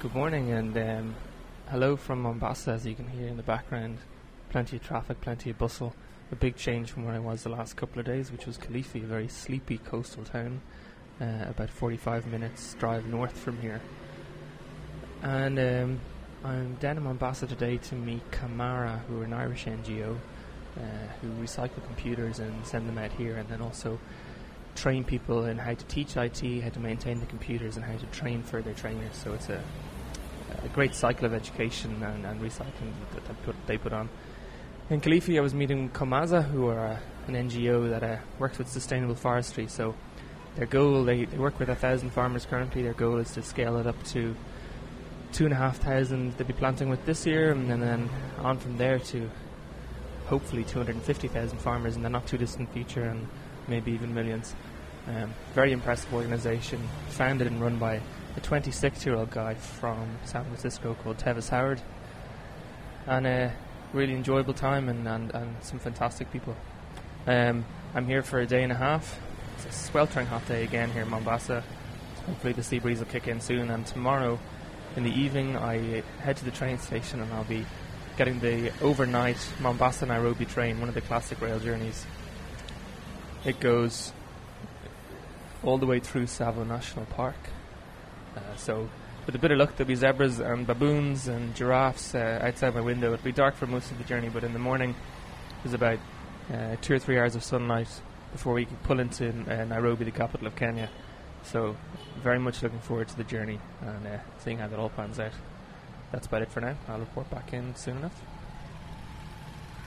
Good morning and hello from Mombasa, as you can hear in the background. Plenty of traffic, plenty of bustle. A big change from where I was the last couple of days, which was Kilifi, a very sleepy coastal town, about 45 minutes drive north from here. And I'm down in Mombasa today to meet Kamara, who are an Irish NGO who recycle computers and send them out here, and then also train people in how to teach IT, how to maintain the computers, and how to train further trainers. So it's a great cycle of education and recycling that they put on. In Kilifi, I was meeting Komaza, who are an NGO that works with sustainable forestry. So their goal, they work with 1,000 farmers currently. Their goal is to scale it up to 2,500 they'll be planting with this year, and then on from there to hopefully 250,000 farmers in the not too distant future, and maybe even millions. Very impressive organisation, founded and run by a 26-year-old guy from San Francisco called Tevis Howard, and a really enjoyable time and some fantastic people. I'm here for a day and a half. It's a sweltering hot day again here in Mombasa. Hopefully the sea breeze will kick in soon, and tomorrow in the evening I head to the train station and I'll be getting the overnight Mombasa-Nairobi train, one of the classic rail journeys. It goes all the way through Tsavo National Park. So with a bit of luck there'll be zebras and baboons and giraffes outside my window. It'll be dark for most of the journey, but in the morning there's about 2 or 3 hours of sunlight before we can pull into Nairobi, the capital of Kenya. So very much looking forward to the journey and seeing how that all pans out. That's about it for now. I'll report back in soon enough.